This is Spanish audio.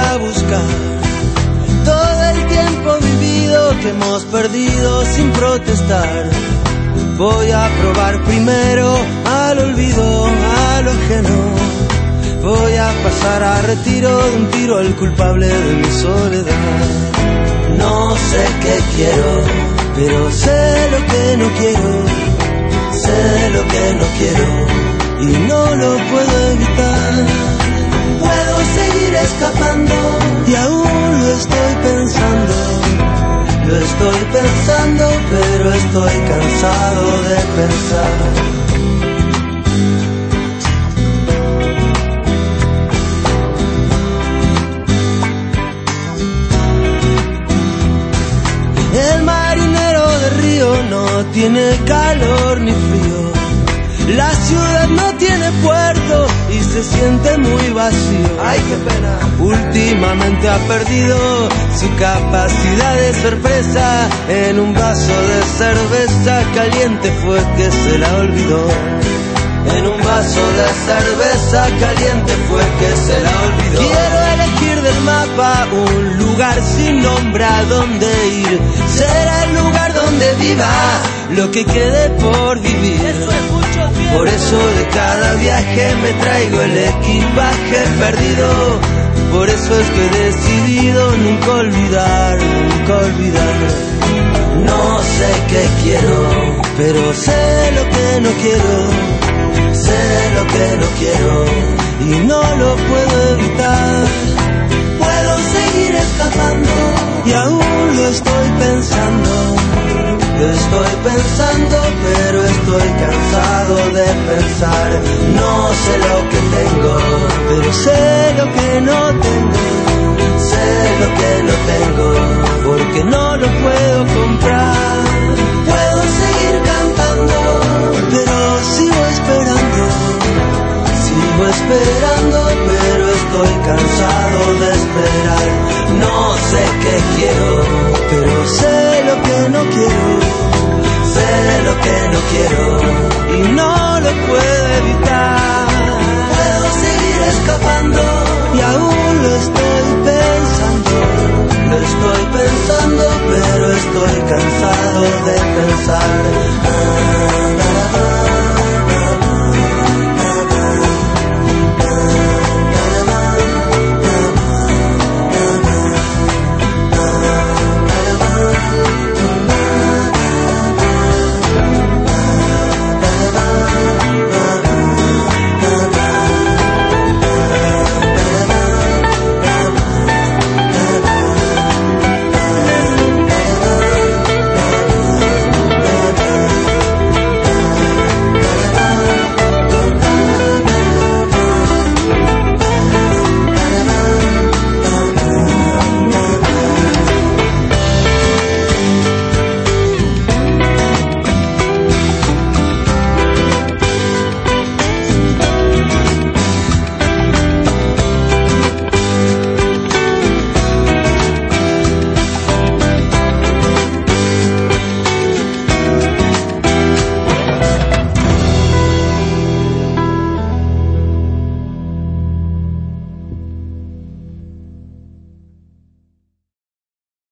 a buscar todo el tiempo vivido que hemos perdido sin protestar. Voy a probar primero al olvido, a lo ajeno. Voy a pasar a retiro de un tiro al culpable de mi soledad. No sé qué quiero, pero sé lo que no quiero. Sé lo que no quiero y no lo puedo evitar. Puedo seguir escapando y aún lo estoy pensando. Lo estoy pensando, pero estoy cansado de pensar. El marinero de río no tiene calor ni frío. La ciudad no tiene puerto y se siente muy vacío. ¡Ay, qué pena! Últimamente ha perdido su capacidad de sorpresa. En un vaso de cerveza caliente fue que se la olvidó. En un vaso de cerveza caliente fue que se la olvidó. Quiero elegir del mapa un lugar sin nombre a donde ir. Será el lugar donde viva lo que quede por vivir. Eso es mucho tiempo. Por eso de cada viaje me traigo el equipaje perdido. Por eso es que he decidido nunca olvidar, nunca olvidar. No sé qué quiero, pero sé lo que no quiero. Sé lo que no quiero y no lo puedo evitar. Puedo seguir escapando y aún lo estoy pensando. Lo estoy pensando, pero estoy cansado de pensar. No sé lo que tengo, pero sé lo que no tengo. Sé lo que no tengo, porque no lo puedo comprar. Puedo seguir cantando, pero sigo esperando. Sigo esperando, pero estoy cansado de esperar. No sé qué quiero, pero sé lo que no quiero. Sé lo que no quiero y no lo puedo evitar. Puedo seguir escapando